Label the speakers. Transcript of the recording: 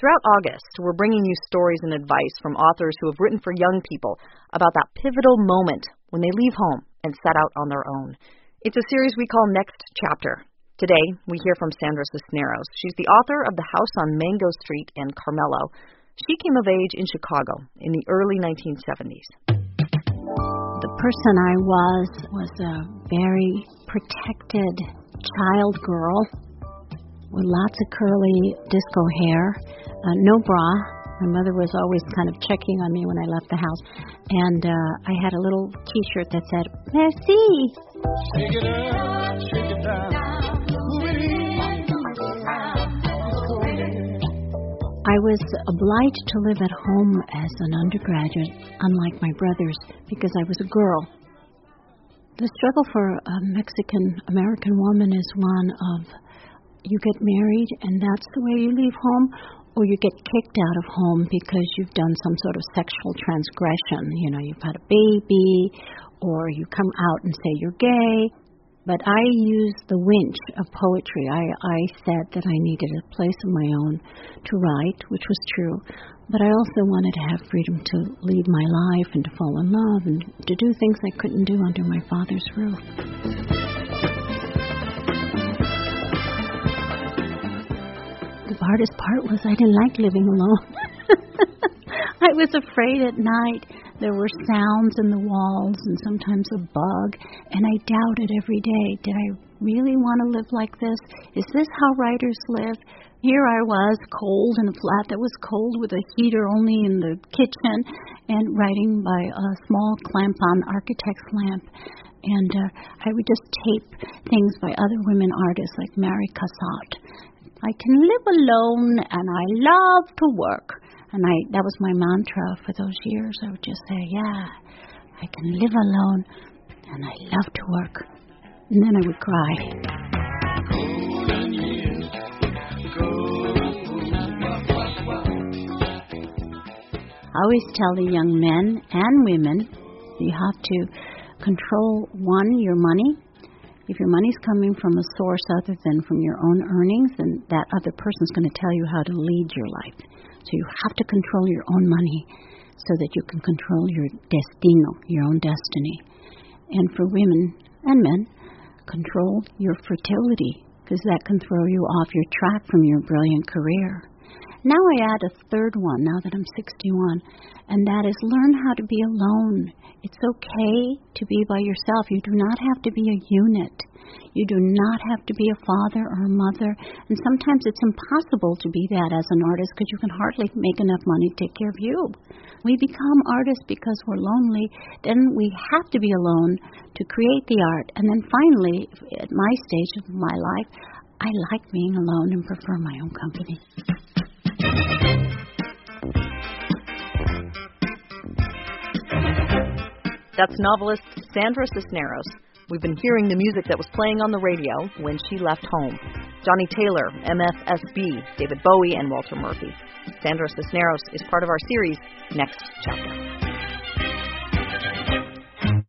Speaker 1: Throughout August, we're bringing you stories and advice from authors who have written for young people about that pivotal moment when they leave home and set out on their own. It's a series we call Next Chapter. Today, we hear from Sandra Cisneros. She's the author of The House on Mango Street in Carmelo. She came of age in Chicago in the early 1970s.
Speaker 2: The person I was a very protected child girl with lots of curly disco hair, no bra. My mother was always kind of checking on me when I left the house. And I had a little T-shirt that said, Merci. Shake it up, shake it down. I was obliged to live at home as an undergraduate, unlike my brothers, because I was a girl. The struggle for a Mexican-American woman is one of you get married and that's the way you leave home, or you get kicked out of home because you've done some sort of sexual transgression. You know, you've had a baby, or you come out and say you're gay. But I used the winch of poetry. I said that I needed a place of my own to write, which was true. But I also wanted to have freedom to lead my life and to fall in love and to do things I couldn't do under my father's roof. The hardest part was I didn't like living alone. I was afraid at night. There were sounds in the walls and sometimes a bug, and I doubted every day, did I really want to live like this? Is this how writers live? Here I was, cold in a flat that was cold with a heater only in the kitchen, and writing by a small clamp-on architect's lamp. And I would just tape things by other women artists like Mary Cassatt. I can live alone, and I love to work. And that was my mantra for those years. I would just say, yeah, I can live alone, and I love to work. And then I would cry. I always tell the young men and women, you have to control, one, your money. If your money's coming from a source other than from your own earnings, then that other person's going to tell you how to lead your life. So you have to control your own money so that you can control your destino, your own destiny. And for women and men, control your fertility, because that can throw you off your track from your brilliant career. Now I add a third one, now that I'm 61, and that is learn how to be alone. It's okay to be by yourself. You do not have to be a unit. You do not have to be a father or a mother. And sometimes it's impossible to be that as an artist because you can hardly make enough money to take care of you. We become artists because we're lonely. Then we have to be alone to create the art. And then finally, at my stage of my life, I like being alone and prefer my own company.
Speaker 1: That's novelist Sandra Cisneros. We've been hearing the music that was playing on the radio when she left home. Johnny Taylor, MFSB, David Bowie, and Walter Murphy. Sandra Cisneros is part of our series, Next Chapter.